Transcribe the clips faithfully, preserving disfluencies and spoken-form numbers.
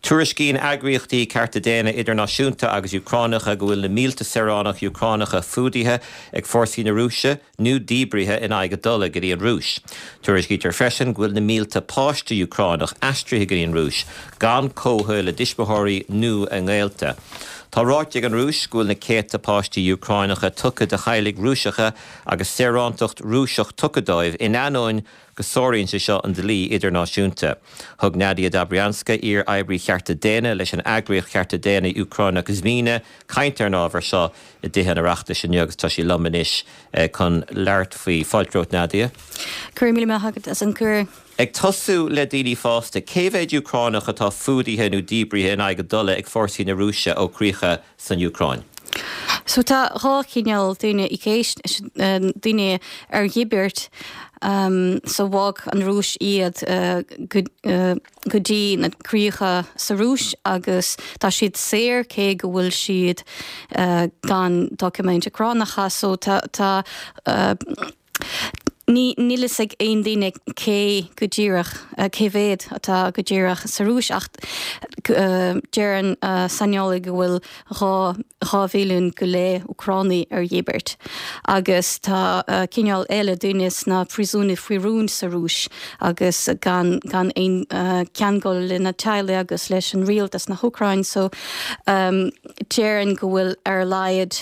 Tuairiscín agríochtaí Cartagena idirnáisiúnta agus Ucránacha go bhfuil na mílta seránach Ucránacha fúdaithe ag fórsaí na Rúise nó díbrithe in aige dul go dtí an Rúis. Tuairiscí tar freisin go bhfuil na mílta páiste Ucránach aistrithe go dtí an Rúis, gan cótha le disbaitheoirí nó an Gaelta. Tá ráiteag an Rúis go bhfuil na céta páiste Ucránacha tucha de chailig Rúiseacha agus serántacht Rúiseach tuchadóibh in anóin go sóiríonn sé seo an dlí idirnáisiúnta. Thug Nadia Dobrianska ar oibrií Cartagena leis an agriocht Cartagena Ucránach Zmíne caint ar nábhar seo i dtithe na reachtas sin agus tá sí lomanis chun leart faoi fáiltreocht Nadia. Cur míle maithagad as an cur. Ag tosú le daoine fásta, céimhéid Ucránach atá fúdaithe nó díbrithe in aige dul ag fórsaí na Rúise ó críocha san Ucráin. So tá rá cineal duine i céist duine ar dhibeirt um, so bhag an Rúis iad uh, go uh, dtí na críocha sa Rúis agus tá siad séir cé go bhfuil siad uh, gan document Ucránacha so tá tá uh, Ní nílas ag aon daine cé go ddíireach cé bhéad atá go ddíireach sa Rúis ach dearan saneála go bhfuil rá bhíliún go le Ucránaí ar dhibeirt. Agus tá cineál eile duines na príosúna faoi rún sa Rúis agus gan gan aon ceangol le na teile agus leis an rialtas na Ucráin so um, dearan go bhfuil ar laiad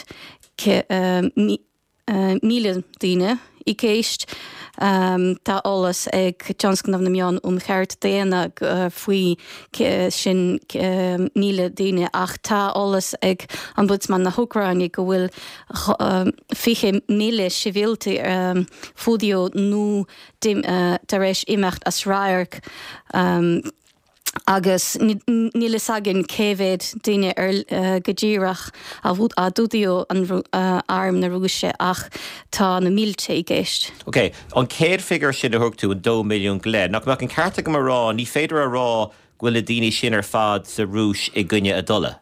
míle duine i céist um, tá olalas ag Johnscannamh na Meán um cheart déana uh, faoi sin uh, míle duine ach tá olalas ag an budsman na Ucráine go bhfuil uh, fiche míle sivilta um, fúdio nó uh, tar éis imeacht as ráirc um, agus nílas agin céhéad duine ar uh, go ddíireach a bhút a dúdaío an uh, arm na Rúise ach tá na mílte i gceist. Ok, an céad figur sin a thugtú an dó milliún glé. Nach meach an carta go mar rá, ní féidir a rá bhfuil a daoine sin ar fad sa Rúis i gcuine a dula.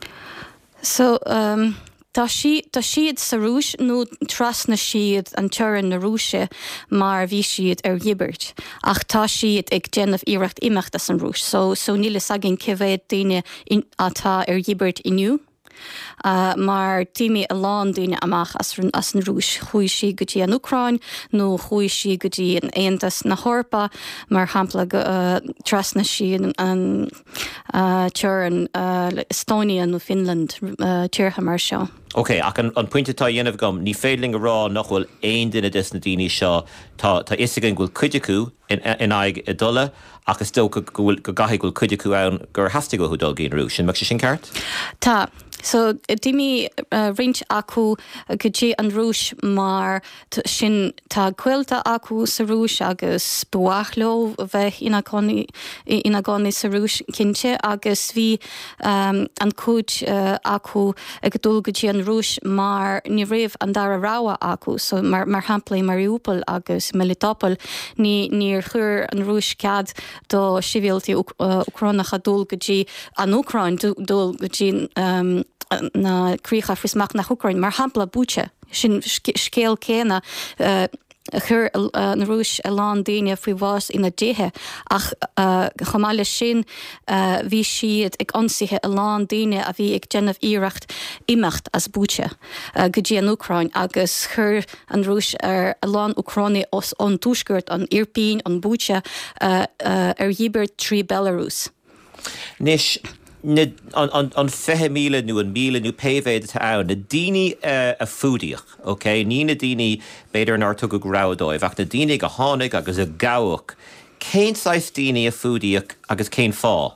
So, um, Tá si, tá siad sa Rúis nó trasna siad an teorann na Rúise mar bhí siad ar dhibeirt. Ach tá siad ag déanamh iireacht imeachtas an Rúis. So, so nílas agin céhéad daine atá ar dhibeirt inniu. Uh, mar tíimi a lán duine amach as, as an Rúis chuaigh si go dtí an Ucráin nó chuaigh si go dtí an Aontas na Hórpa mar hampla go uh, trasna si an, an uh, teorann uh, Estonia nó Finland uh, tíortha mar seo. Ok, ach an, an pointetá dhéanamh gom, ní féiling a rá nach bhfuil aon duine dis na daoine seo tá tá isagan ghfuil cuide acu in, in aig i dula agus sto go gaithigh ghfuil cuide acu ann gur hastig go dul gén Rúis. Sin meach sé sin ceart? Tá. So dimi uh, rint acu uh, go dtí an Rúis mar sin tá cuilta acu sa Rúis agus buachló bheith ina gánaí sa Rúis cinnte agus bhí um, an cúid uh, acu ag dul go dtí an Rúis mar ní raibh an dara ráha acu so mar, mar hampla Mariupol agus Melitopol ní níor chuir an Rúis cead do siviltí uh, Ucránacha dul go dtí an Ucráin dul go dtí um, na críocha frismach na Ucráin mar hampla búte sin scéal céna uh, chur uh, na Rúis a lán daine faoi bhás ina déthe ach uh, chamáile sin uh, bhí siad ag ionsaithe a lán daine a bhí ag déanamh iireacht imeacht as búte uh, go dtí an Ucráin agus chur an Rúis ar a lán Ucráine os an túisgurt an Irpin an búte uh, uh, ar dhibeirt trí Belarus. Nis an, an, an fehe míle nu an míle nu pévéid a ann, na daoine uh, a fúdiach, ok? Ní na daoine beidir an artug go grádóibh, ach na daoine go tháinig agus a gabhach. Cén sais daoine a fúdiach agus cén fá?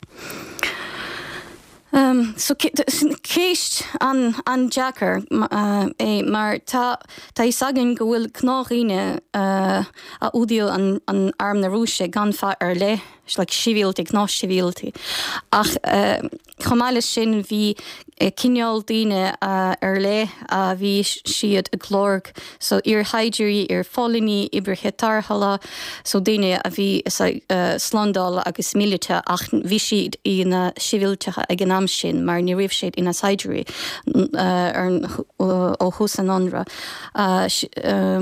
Um, so céist an, an Jackar uh, é mar tá tá isagan go bhfuil cnághine uh, a údio an, an arm na Rúise gan fa ar le like sivilti, gná sivilti. Ach uh, chamáile sin bhí uh, cineál daine uh, ar le a bhí siad a glórg so ar haidirí ar fálaní ibre hetarhala so daine a bhí uh, slándála agus mílite ach bhí siad ina siviltecha ag an am sin mar ní raibh siad ina haidirí uh, ar ó hús an anra. Uh, um,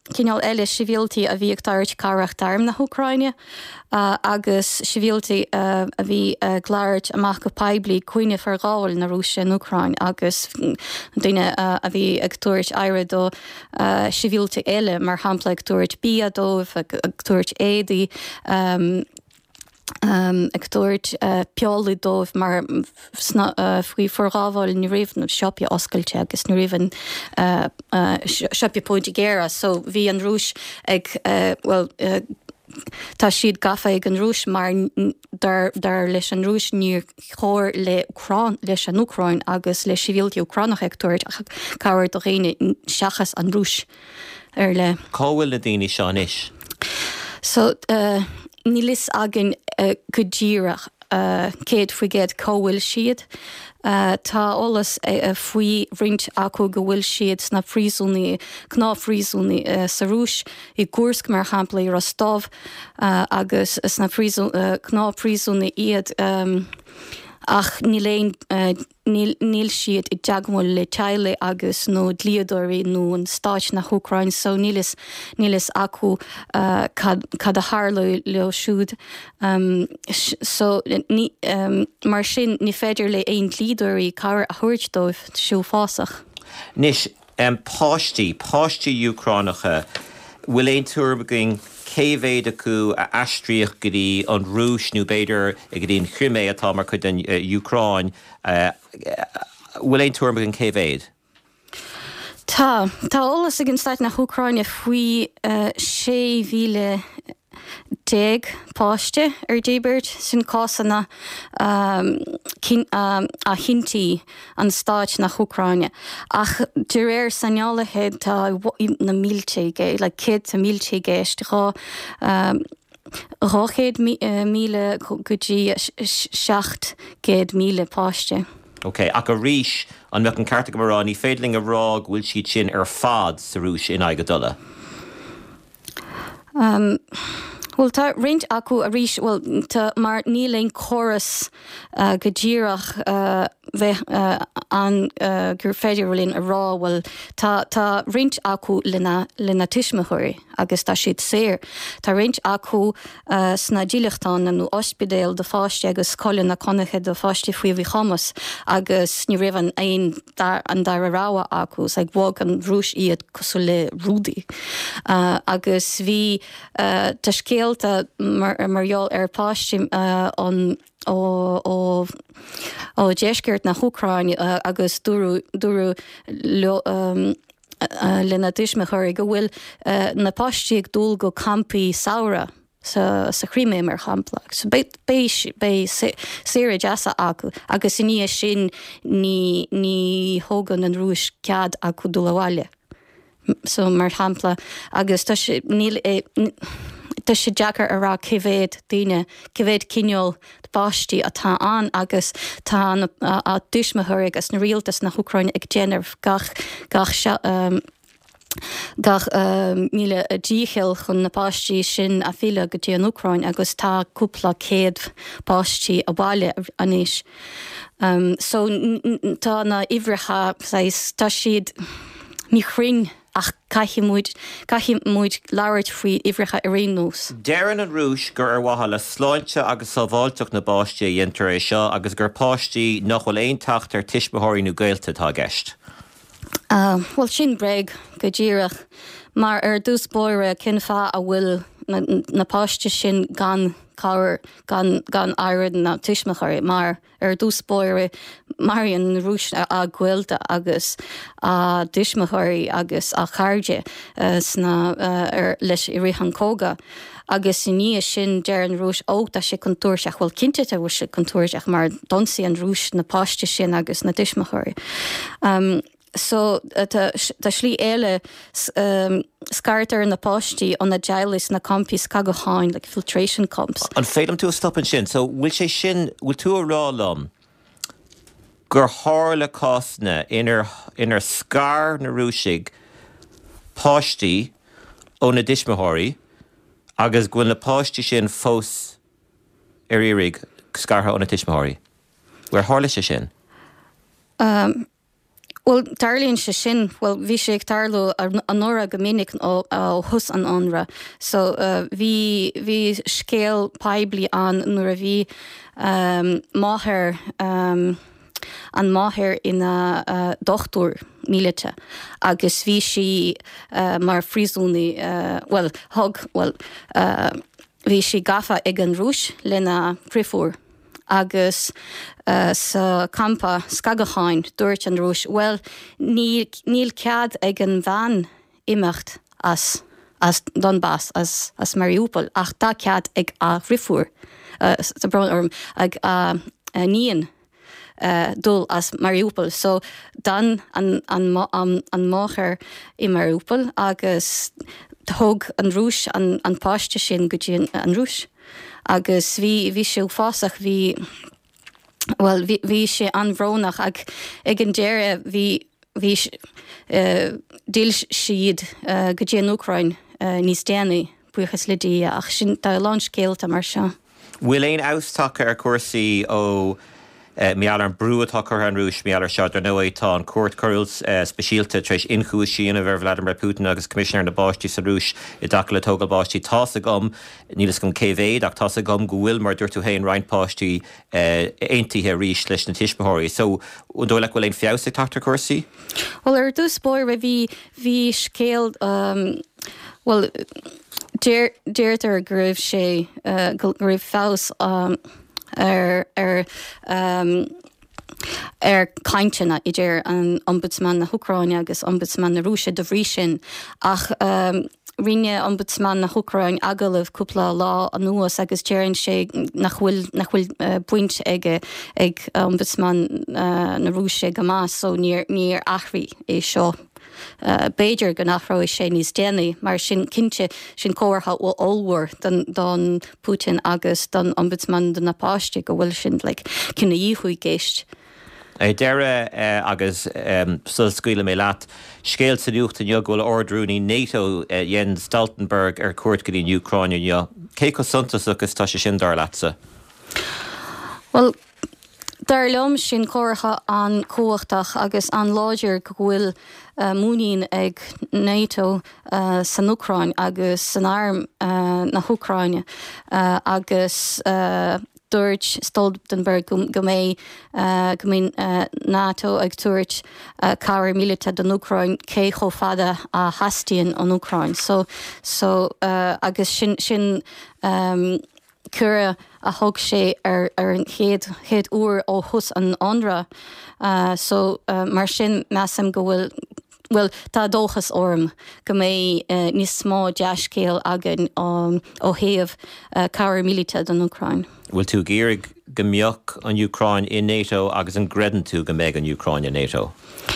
cinál eile sivíaltaí a bhí ag táirt carach darm na Ucraine uh, agus sivíaltaí uh, a bhí uh, gláirt amach go peblií cuioine far gáil na Rússia in Ucrain agus duine uh, a bhí ag túirt aire dó uh, sivíaltaí eile mar hampla ag túirt bíadómh ag, ag túirt éadaí um, Um, ag dúirt uh, peolaí dómh mar sna, uh, faoi forgábháil ní riomh siopia oscailte agus ní riomh uh, uh, siopia póintí géire, so bhí an Rúis ag uh, well uh, tá siad gafa ag an Rúis mar dar, dar leis an Rúis níor chóir le Ucrán leis an Ucrain agus le sivíaltaí Ucránach ag dúirt ach cabhair do réine seachas an Rúis ar le. Cóhfuil le daoine seán is? So uh, ní lis agin uh, go ddíireach uh, céad faoi géad cóhfuil siad. Uh, tá olalas uh, faoi rint acu go bhfuil siad sna phríosúnaí, gná phríosúnaí uh, sa Rúis i Gúrsk mar hampla i Rostov uh, agus sna uh, gná phríosúnaí iad um, ach níl uh, níl siad i deagmúil le teile agus nó dlíodóirí nó an stáit nach Ucrain, so nílis nílis acu uh, cad, cad a hála leo siúd. Um, so ní, um, mar sin ní féidir le éon dlíodóirí car a thuirt dóibh siú fásach. Nis, um, páistí, páistí Ucránacha, bhfuil éon tuairbhing céhhéad acu a aistríoch go dtí an Rúis nó beidir ag dtíon chumé atá mar chud an Ucráin, bhfuil éon tuairbhing céhhéad? Tá, tá olalas ag an stáit na Ucraine faoi uh, sé mhíle déag páiste ar débeirt sin cásanna um, kin, um, a hintí an stáit nach Ucraine. Ach de réir sanealahead tá na mílteige, le céad a mílteige rá um, ráchéad míle go dtí seacht géad míle páiste. Ok, ach a ríis an meach an carta go marrán í féidling a rá bhfuil siad sin ar fad sa Rúis in Aige Dula? Um, Well, tá rint acu a rís, well, tá mar níl éon choras uh, go ddíireach uh, bheith uh, an uh, gur féidir linn a rá, well, tá, tá rint acu lena, lena tuismithúirí agus tá siad séir. Tá rint acu uh, sna díleachtáin nó ospidéal do fáiste agus coilin na conacha do fáiste faoi bhí chamas agus ní raibh an éon an dar a ráha acu, ag bhag an Rúis iad cosú le rúdaí. Uh, agus bhí uh, tá scéal mar marall ar páiste uh, an ó ó ó deisceart na Ucrain uh, agus dúrú dúrú um, uh, lena duismithúirí go bhfuil uh, na páiste ag dul go campaí saora sa sa Crimea mar hampla. So be be be séire deasa acu agus iní sin ní ní hógan an Rúis cead acu dul bhaile. So mar hampla agus tá sé níl é Tá sé deacar ará cibhéad daoine, cibhéad cineol báistí atá an agus tá a duismithúir agus na rialtas na Ucrain ag déanamh gach gach um, gach um, míle a ddícheil chun na báistí sin a fila go dtí an Ucrain agus tá cúpla céad báistí a bhaile aníis. Um, so tá na ibhreacha tá siad ní chrin ach caithi muid caithi muid labhairt faoi ibhreacha ar réon nús. Dearan an Rúis gur ar watha le sláinte agus sábháilteach na báiste dhéantar é seo agus gur páistí nach bhfuil aon tacht ar tuismitheoirí nó gaeilta tá gceist. Uh, well sin breig go ddíireach mar ar dús bóire cin fá a bhfuil na, na páiste sin gan cáir gan gan airad na tuismitheoirí mar ar dús bóire Marian Rúis a, a ghuiilta agus a tuismitheoirí agus a chairde uh, sna uh, ar leis i rihan cóga agus i ní sin dear an Rúis óta sé contúirseach bhfuil cinnte a bhfuil sé contúirseach mar donsaí an Rúis na páiste sin agus na tuismitheoirí. Um, So tá slí éile um, scartar na páistí an na deilis na campí Cagaháin, like filtration camps. An féadam tú a stoppin sin, so bhfuil sé sin, bhfuil tú a rálam gur hála cásna inar, inar scar na Rúisig páistí ó na tuismitheoirí agus gfuil na páistí sin fós ar irig scartha ó na tuismitheoirí. Bhfuil hála sé sin? Um, Well, darlíonn se sin, well, bhí sé ag darlú an nóra go minic ó thus an onra. So bhí bhí scéal paibli an nuair a bhí um, máthir um, an máthir ina uh, dochtúr mílite. Agus bhí si uh, mar frísúni, uh, well, thug, well, uh, bhí si gafa ag an rúis lena prifúr. Agus uh, sa campa Scagacháin dúirt an rúis, well, níl, níl cead ag an bhean imecht as, as Donbass, as, as Mariupol, ach da cead ag a rifúr, uh, orm, ag a, a níon uh, dul as Mariupol. So dan an, an, an, an máchar i Mariupol, agus thug an rúis an, an páiste sin go dtí an rúis. Agus bhí bhí sé fásach bhí well bhí bhí sé anbhrónach ag ag an deire bhí bhí uh, díl siad uh, go dtí an Ucrain uh, níos déanaí buchas le dí ach sin tá lán scéalta mar seo. Bhfuil éon ástacha ar cuasaí ó Uh, Meall an brúatá chu an rúis meallar seo ar nó étá an cuat choils uh, speisialta treis inchúis síana bhar Vladimir Putin agus commissioner na báistí sa rúis i daca le tógal báistí tása gom nílas gon céhvéad ach tása gom go bhfuil mar dúirtú héin reinpáistí uh, aontaithe rís leis na tiisbeóirí. So dóile bhfuil éon fiabhsaigh tachtar cuasaí? Well, ar dús bóir ra bhí bhí scéal um, well déirt ar guribh sé uh, guribh fás um, ar ar um, ar caintena idir an ombudsman na Ucraine agus ombudsman na Rússia de bhrí sin ach um, rinne ombudsman na Ucraine agalah cúpla lá an nuas agus déireann sé nach bhfuil nach bhfuil uh, buint ag ag ombudsman uh, na Rússia go más so níor níor achraí é seo. Uh, Beidir go nachrá sé níos déanaí, mar sin cinnte sin cóirtha ó óhar don, don Putin agus don ombudsman don napáiste go bhfuil sin like, cinna díhuaí géist. É deire uh, agus um, sul scuile mé leat scéal sa nuachta neo bhfuil ordrúní NATO uh, Jens Stoltenberg ar cuairt go dtíon Ucraine neo. Cé go suntas agus tá sé sin dar leatsa? Well, dar lom sin cóirtha an cóachtach agus an láidir go bhfuil uh, múnín ag NATO uh, san Ucraine agus san arm uh, na Ucraine uh, agus uh, dúirt Stoltenberg go, go mé uh, go mé uh, NATO ag dúirt uh, cara mílite don Ucraine cé cho fada a hastíonn an Ucraine. So, so uh, agus sin, sin um, cura a thug sé ar, ar an chéad, chéad uair ó thus an onra. Uh, so uh, mar sin measam go bhfuil well, tá dóchas orm go mé uh, níos smá deascéal agan um, ó thaobh uh, cara mílite don Ucraine. Bhfuil tú géirigh go mbeadh an Ucraine in NATO agus an greidann tú go méid an Ucraine in NATO?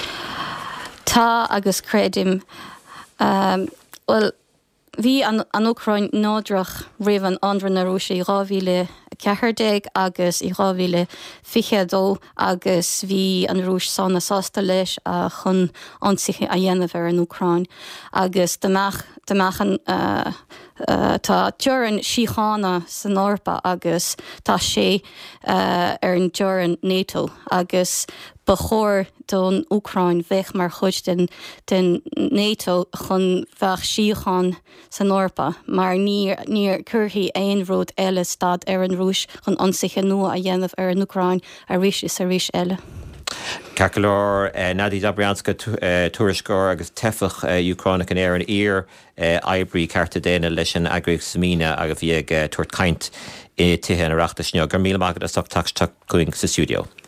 Tá agus credim um, well, bhí an, an Ucraine nádrach riamh an andra na Rússia i rámhíle ceathdéag agus i rámhíle ficheadó agus bhí an Rúis sanna sásta leis a chun ansaithe a dhéanamh ar an Ucraine agus damach an uh, uh, tá teorann síochána san Eorpa agus tá sé uh, ar an teorann NATO agus ba chóir don Ucraine bheith mar chuid den, den NATO chun bheith síocháin san Eorpa, mar níor níor curthaí aon rud eile stad ar an Rúis chun ansaithe nua a dhéanamh ar an Ucraine a rís is a rís eile. Ceacailár uh, Nadi Dobryanska uh, tuairiscóir agus tefach uh, Ucraine an éar an ír uh, Aibrí Carta Déna leis an agrigh samína agus bhí ag uh, tuairt caint i tithe an reachtas neo. Gur míle mágad a sochtach tuig sa studio.